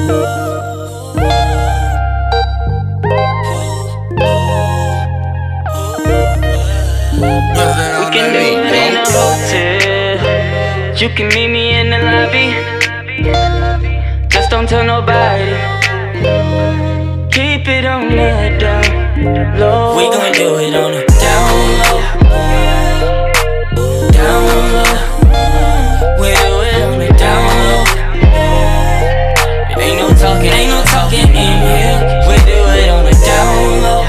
We can do it in a hotel. You can meet me in the lobby. Just don't tell nobody. Keep it on the down low. We gon' do it on the down low. Down low. We do it on the down low. Ain't no talking in here. We do it on the down low.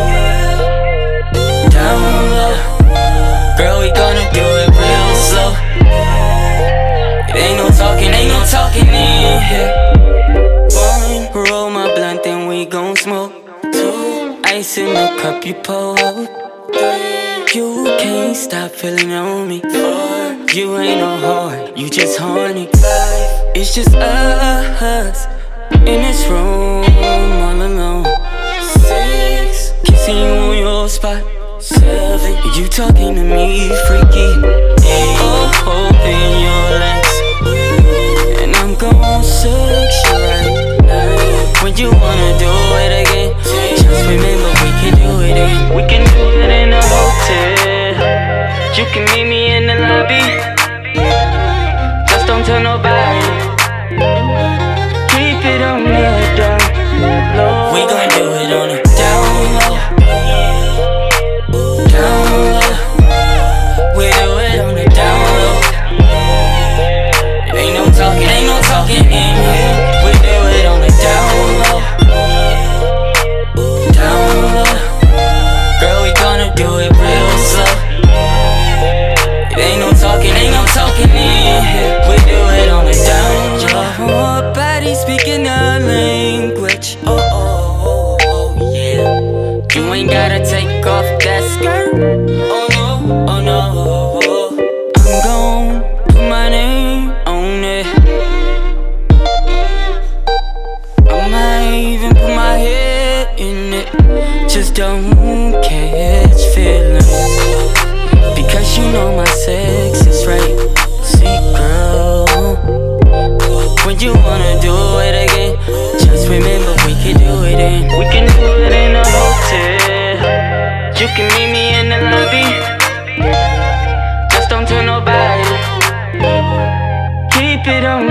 Down low. Girl, we gonna do it real slow. It ain't no talking in here. One, roll my blunt, then we gon' smoke. Two, ice in the cup, you pour. Three, you can't stop feeling on me. Four, you ain't no heart, you just horny. Five, it's just us in this room all alone. Six, kissing you on your spot. Seven, you talking to me freaky. Eight, open your legs, and I'm gon' sex you right. Nine, when you wanna do it again, just remember we can do it in. We can do it in a hotel. You can meet me in the lobby. Just don't tell nobody. Keep it on the down low. We gon' do it on the down low. Down low. We do it on the down low. It ain't no talking in here. We do it on the down low. Down low. Girl, we gonna do it real slow. It ain't no talking in here. We do it on the down low. Your body speaking our language. Oh yeah. You ain't gotta take off that skirt. Oh no. I'm gon' put my name on it. I might even put my head in it. Just don't catch feelings, because you know my sex is right. See, girl, when you wanna do it again, just remember we can do it in. We can do it in a hotel. You can meet me in the lobby. Just don't tell nobody. Keep it on